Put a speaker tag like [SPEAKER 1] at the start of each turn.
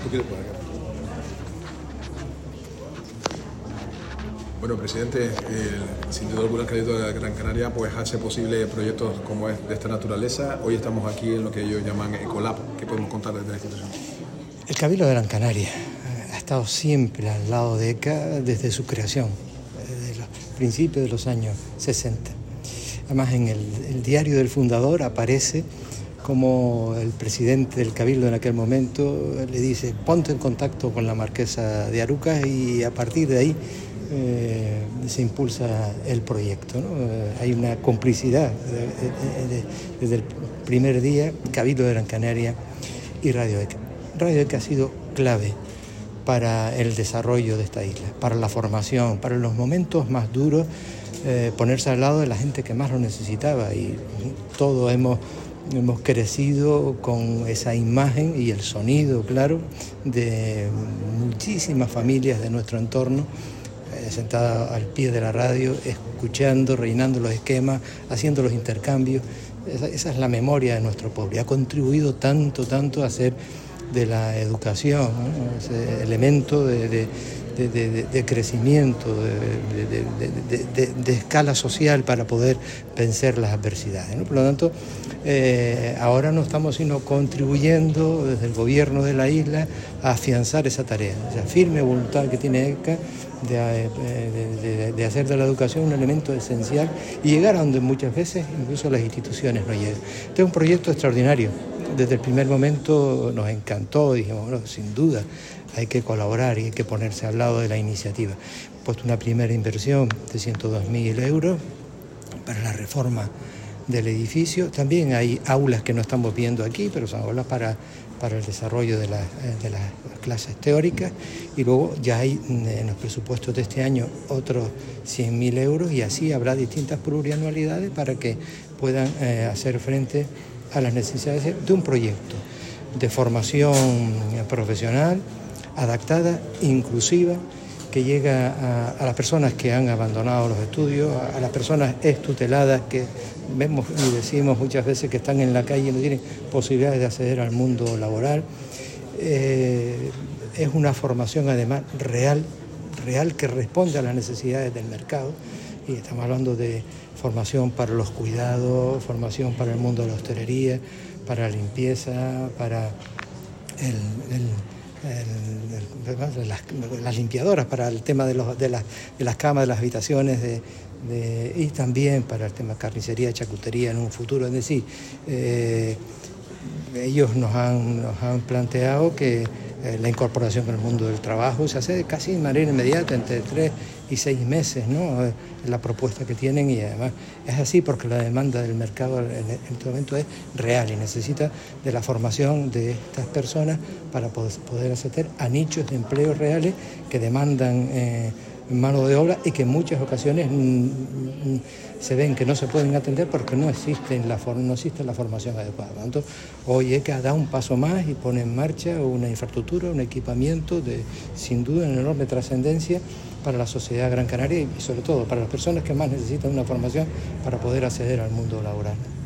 [SPEAKER 1] ¿Tú quieres por acá? Bueno, presidente, sin duda alguna el Cabildo de Gran Canaria pues hace posible proyectos como es de esta naturaleza. Hoy estamos aquí en lo que ellos llaman Ecolab. ¿Qué podemos contar desde la institución?
[SPEAKER 2] El Cabildo de Gran Canaria ha estado siempre al lado de ECA desde su creación, desde los principios de los años 60. Además, en el diario del fundador aparece como el presidente del Cabildo en aquel momento le dice: ponte en contacto con la marquesa de Arucas, y a partir de ahí se impulsa el proyecto, ¿no? Hay una complicidad desde el primer día, Cabildo de Gran Canaria y Radio ECA. Radio ECA ha sido clave para el desarrollo de esta isla, para la formación, para los momentos más duros, ponerse al lado de la gente que más lo necesitaba, y todos hemos crecido con esa imagen y el sonido, claro, de muchísimas familias de nuestro entorno, sentadas al pie de la radio, escuchando, rellenando los esquemas, haciendo los intercambios. Esa es la memoria de nuestro pueblo, y ha contribuido tanto a hacer de la educación, ¿no? Ese elemento de crecimiento, de escala social para poder vencer las adversidades, ¿no? Por lo tanto, ahora no estamos sino contribuyendo desde el gobierno de la isla a afianzar esa tarea, esa firme voluntad que tiene ECA de hacer de la educación un elemento esencial y llegar a donde muchas veces incluso las instituciones no llegan. Este es un proyecto extraordinario. Desde el primer momento nos encantó, dijimos, bueno, sin duda hay que colaborar y hay que ponerse al lado de la iniciativa. Hemos puesto una primera inversión de 102.000 euros para la reforma del edificio. También hay aulas que no estamos viendo aquí, pero son aulas para el desarrollo de las clases teóricas, y luego ya hay en los presupuestos de este año otros 100.000 euros, y así habrá distintas plurianualidades para que puedan hacer frente a las necesidades de un proyecto de formación profesional adaptada, inclusiva, que llega a las personas que han abandonado los estudios, a las personas extuteladas que vemos y decimos muchas veces que están en la calle y no tienen posibilidades de acceder al mundo laboral. Es una formación además real que responde a las necesidades del mercado, y estamos hablando de formación para los cuidados, formación para el mundo de la hostelería, para la limpieza, para las limpiadoras, para el tema de las camas, de las habitaciones, y también para el tema de carnicería, charcutería en un futuro. Es decir, ellos nos han planteado que la incorporación en el mundo del trabajo se hace casi de manera inmediata, entre 3 y 6 meses, ¿no? La propuesta que tienen, y además es así porque la demanda del mercado en este momento es real y necesita de la formación de estas personas para poder acceder a nichos de empleo reales que demandan mano de obra y que en muchas ocasiones se ven que no se pueden atender porque no existe la formación adecuada. Por lo tanto, hoy ECA da un paso más y pone en marcha una infraestructura, un equipamiento sin duda de enorme trascendencia para la sociedad gran canaria y sobre todo para las personas que más necesitan una formación para poder acceder al mundo laboral.